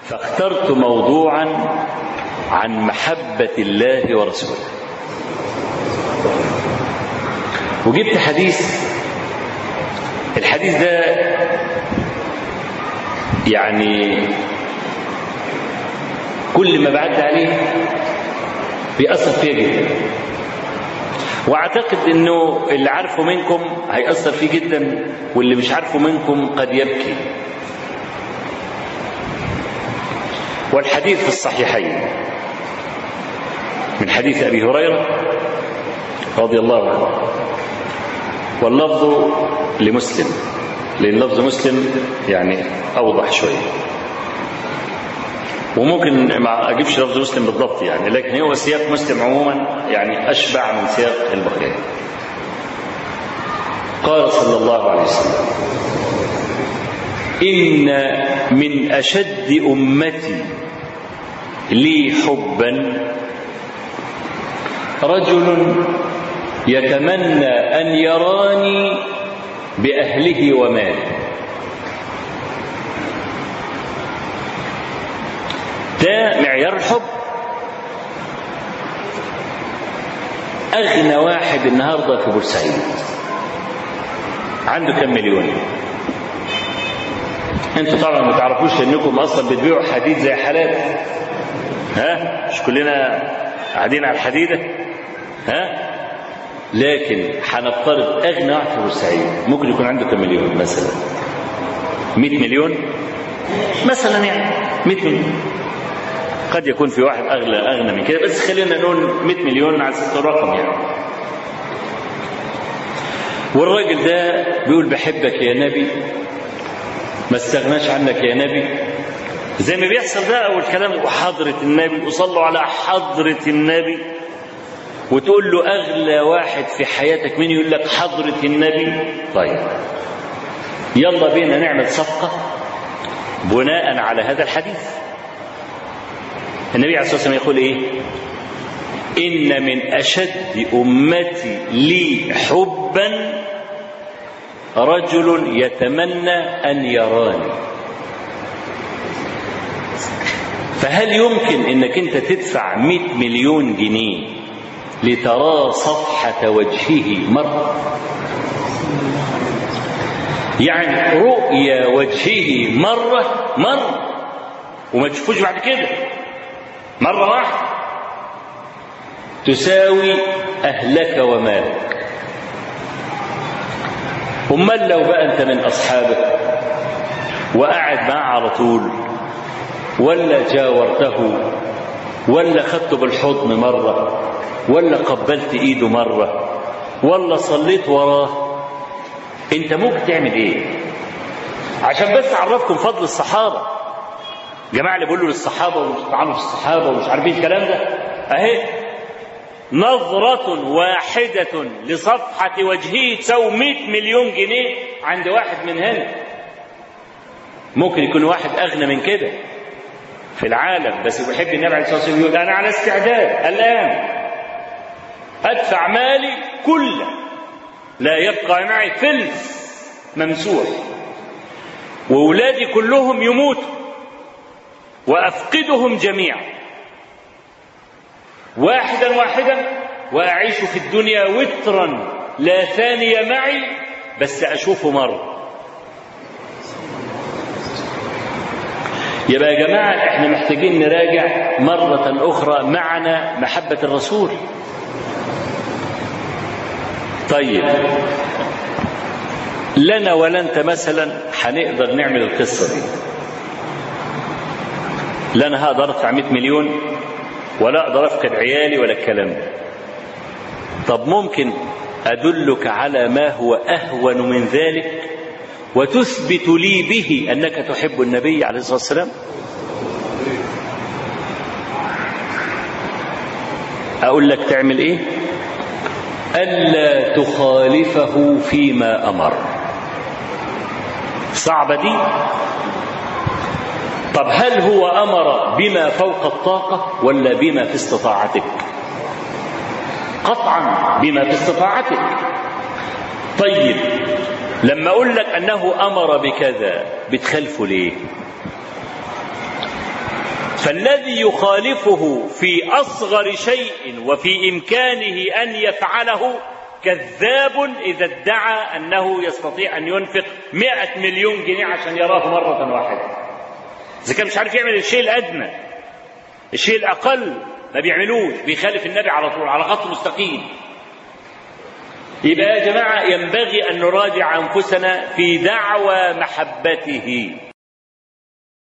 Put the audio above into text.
فاخترت موضوعا عن محبة الله ورسوله، وجبت حديث. الحديث ده يعني كل ما بعد عليه بيأثر فيا جدا، واعتقد انه اللي عارفه منكم هيأثر فيه جدا، واللي مش عارفه منكم قد يبكي. والحديث في الصحيحين من حديث أبي هريرة رضي الله عنه، واللفظ لمسلم، لأن لفظ مسلم يعني أوضح شوية، وممكن ما أجيبش لفظ مسلم بالضبط يعني، لكن هو سياق مسلم عموما يعني أشبع من سياق البخاري. قال صلى الله عليه وسلم: إن من أشد أمتي لي حبا رجل يتمنى أن يراني بأهله وماله. ده معيار الحب. أغنى واحد النهاردة في بورسعيد عنده كم مليون؟ انتوا طبعا ما تعرفوش انكم اصلا بتبيعوا حديد زي حالات، ها؟ مش كلنا قاعدين على الحديده، ها؟ لكن هنفترض اغنى واحد في بورسعيد ممكن يكون عنده كم مليون؟ مثلا 100 مليون مثلا، يعني 100 مليون. قد يكون في واحد اغنى من كده، بس خلينا نقول 100 مليون على اساس الرقم يعني. والراجل ده بيقول بحبك يا نبي، ما استغناش عنك يا نبي، زي ما بيحصل ده أول كلام وحضرة النبي، وصلوا على حضرة النبي، وتقول له أغلى واحد في حياتك مين؟ يقول لك حضرة النبي. طيب يلا بينا نعمل صفقة بناء على هذا الحديث. النبي عليه الصلاة والسلام يقول إيه؟ إن من أشد أمتي لي حبا رجل يتمنى أن يراني. فهل يمكن أنك أنت تدفع 100 مليون جنيه لترى صفحة وجهه مرة؟ يعني رؤيا وجهه مرة وما تشوفوش بعد كده، مرة واحدة تساوي أهلك ومالك. أمال لو بقى أنت من أصحابك وقاعد معه على طول، ولا جاورته، ولا خدته بالحضن مرة، ولا قبلت إيده مرة، ولا صليت وراه، أنت ممكن تعمل إيه؟ عشان بس أعرفكم فضل الصحابة. جماعة اللي بيقولوا للصحابة ومش تعامل في الصحابة ومش عارفين الكلام ده، أهي نظرة واحدة لصفحة وجهه تساوي 100 مليون جنيه عند واحد من هنا. ممكن يكون واحد أغنى من كده في العالم، بس بيحب النبي عليه الصلاة والسلام، يقول أنا على استعداد الآن أدفع مالي كله، لا يبقى معي فلس ممسوح، وأولادي كلهم يموتوا وأفقدهم جميعا واحدا وأعيش في الدنيا وترا لا ثاني معي، بس أشوفه مرة. يبقى يا جماعة احنا محتاجين نراجع مرة أخرى معنى محبة الرسول. طيب لنا ولا أنت مثلا هنقدر نعمل القصة دي؟ لا أنا هقدر أدفع 100 مليون ولا أقدر أفقد عيالي ولا الكلام ده. طب ممكن أدلك على ما هو أهون من ذلك وتثبت لي به أنك تحب النبي عليه الصلاة والسلام؟ أقول لك تعمل إيه؟ ألا تخالفه فيما أمر. صعبة دي. طب هل هو أمر بما فوق الطاقة ولا بما في استطاعتك؟ قطعا بما في استطاعتك. طيب لما أقول لك أنه أمر بكذا بتخالفه ليه؟ فالذي يخالفه في أصغر شيء وفي إمكانه أن يفعله كذاب إذا ادعى أنه يستطيع أن ينفق 100 مليون جنيه عشان يراه مرة واحدة. إذا كان مش عارف يعمل الشيء الأدنى، الشيء الأقل ما بيعملوش، بيخالف النبي على طول على خط مستقيم. يبقى يا جماعة ينبغي أن نراجع أنفسنا في دعوى محبته.